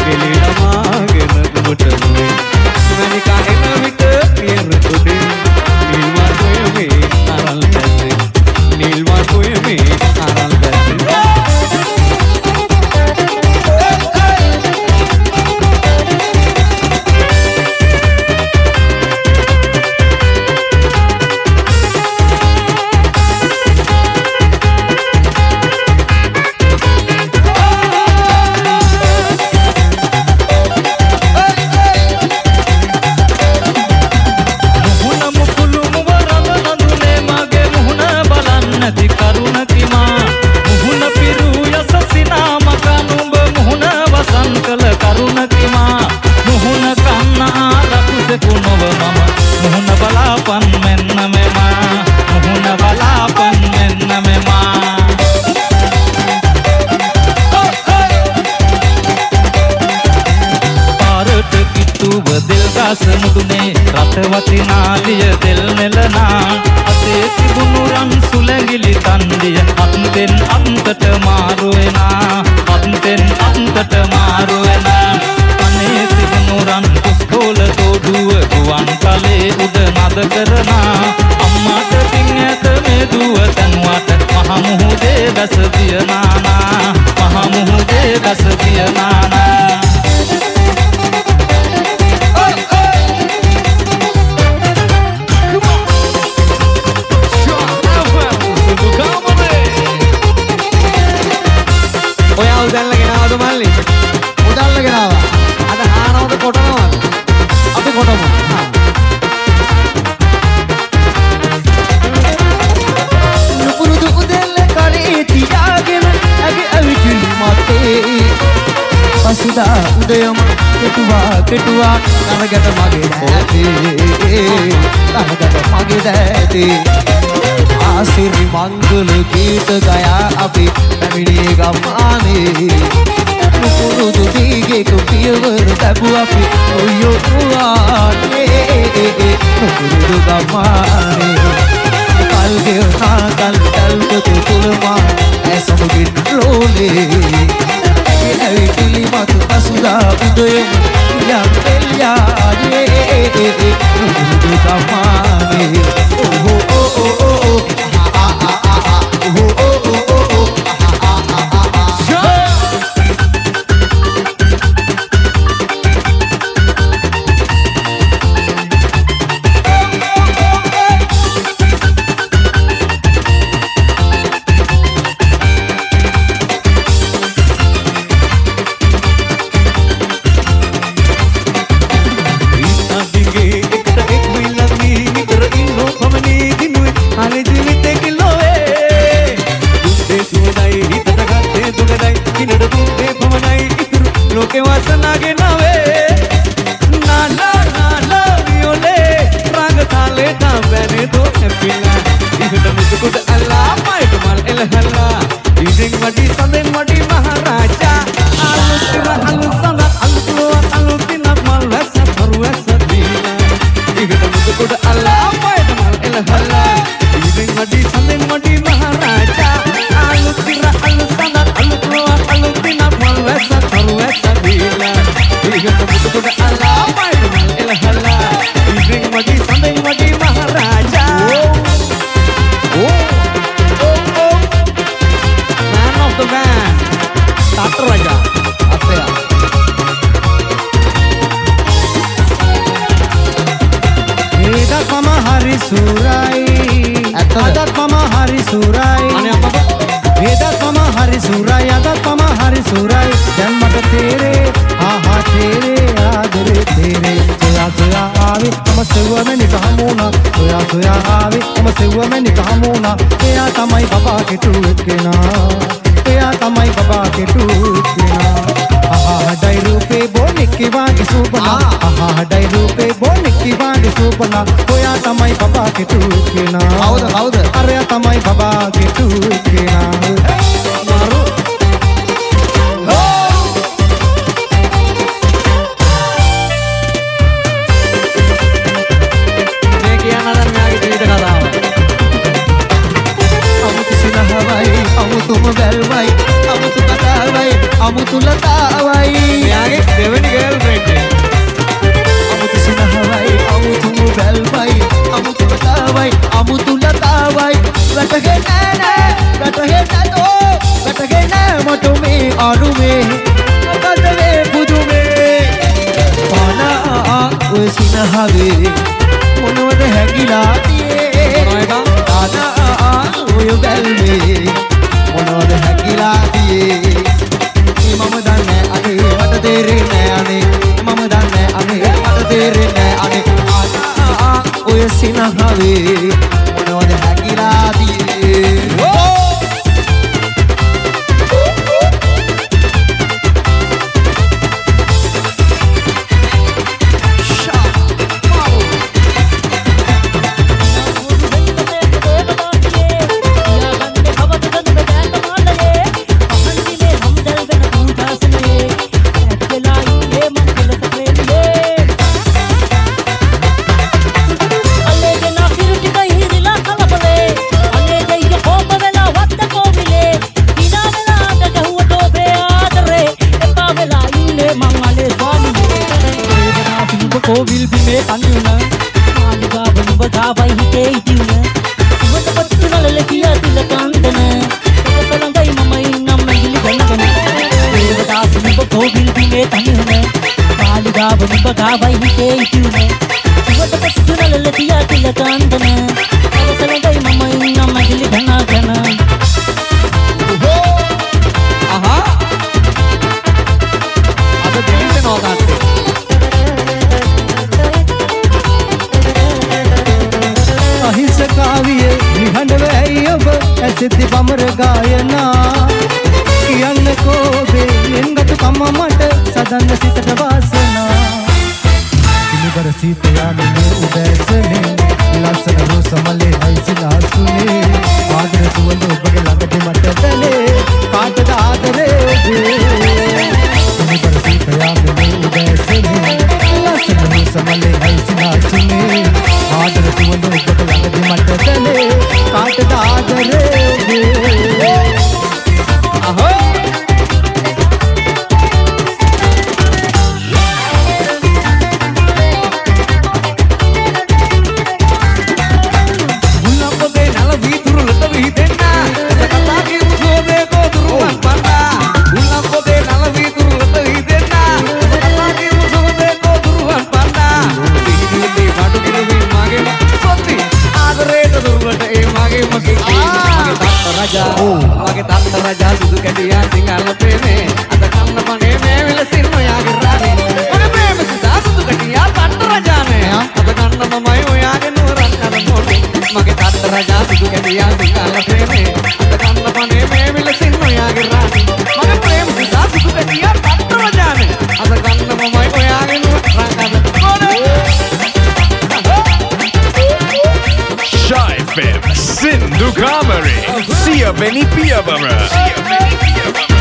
එළියමාගෙන දුටුනේ මනිකා එන විට නියර උඩේ නිල් වතුයේ මේ අරල් දැසේ නිල් වතුයේ මේ අරල් දැසේ රතවති නාලිය දෙල් නෙලනා අතේ තිබුණු රන් සුලැඟිලි තන්දිය අත්ෙන් අන්තට මාරු වෙනා අත්ෙන් අන්තට මාරු වෙනා අනේ තිබුණු රන් පුස්තෝල තෝඩුව ගුවන් කලේ උඩ නද කරනා අම්මාට පින් ඇත මේ දුව තනුවට මහ මුහුදේ ගස දියනානා මහ මුහුදේ ගස දියනානා උදල්ලගෙන ආවද මල්ලි? උදල්ලගෙන ආවා. අද හානවද කොටනවද? අපි කොටමු. නුපුරුදු උදල්ල කරේ තියාගෙන ඇගේ අවිතුලි මතේ. පසුදා උදයම කෙටුවා තරගට මගේ දැතේ. තරගට මගේ දැතේ. ආසිරි මංගල ගීත ගයා අපි පැමිණි ගම්මානේ නුපුරුදු දීගේ කුපියවර තබු අපි ඔයෝ ආනේ නුපුරුදු ගම්මානේ කල්ගේ නාකල් තල්පතු තුලමා ඇසමුගින් රෝලේ ඇවිතිලි මතු පසුදා උදයම යම් එල්යානේ නුපුරුදු ගම්මානේ සිනහවේ මොනවද හැකිලා තියේ දාදා ඔය බැල්මේ මොනවද හැකිලා තියේ මම දන්නේ අනේ මට තේරෙන්නේ අනේ මම දන්නේ අනේ මට තේරෙන්නේ අනේ ඔය සිනහවේ මොනවද හැකිලා තියේ Will be made anuna Aliga banuba gavai hite iduna Sivata pattuna lalakiya tilakandana Kasalangai mama innam nangili ganagana Devata sinuba ko will be made anuna Aliga banuba gavai hite iduna Sivata pattuna lalakiya tilakandana Kasalangai mama innam nangili ganagana Aha Ada දෙන්න නෝදාට අහිංසකාවිය නිහඬව ඇයි ඔබ ඇසෙද්දි බමර ගායනා කියන්නකෝ බේෙන්ගතු කම මට සදන්න සිතට වාසනා ඉනිබර සීතයාමනේ උදෑසනේ ලස්සන රෝසමලේ හයිසිලාසුනේ ආදර සුවඳ ඔබගේ ළඟදී මට දැනේ කාටද ආදරේ ඔබේ ඉනිබර සීතයාමනේ උදෑසනේ ලස්සන රෝසමලේ හයිසිලාසුනේ ආදර සුවඳ ඔබට ළඟදී මට දැනේ කාටද ආදරේ ඔබේ අහෝ මුල්ලපොදේ නල වීදුරුලට වීදෙන්න සකතාගේ මුසෝදේ කොදුරුවන් පන්නා මුල්ලපොදේ නල වීදුරුලට වීදෙන්න සකතාගේ මුසෝදේ කොදුරුවන් පන්නා සිහිදුවේ බඩු කිලුවේ මගේ සොත්ති ආදරේට දුරට ඒ මගේ මගේ තාත්ත රජා සුදු කැටියා සිංහල ප්‍රේමේ අද කන්න පනේ මේ විලසින් ඔයාගේ රාණි මගේ ප්‍රේම සුදා සුදු කැටියා තාත්ත රජානේ අද කන්න මමයි ඔයාගේ නුවරන් අර මොටි මගේ තාත්ත රජා සුදු කැටියා සිංහල ප්‍රේමේ අද කන්න පනේ මේ විලසින් ඔයාගේ රාණි මගේ ප්‍රේම සුදා සුදු කැටියා තාත්ත රජානේ අද කන්න මමයි ඔයාගේ නුවරන් අර Shy FM Sindhu Kamari Siya Beni Piyabara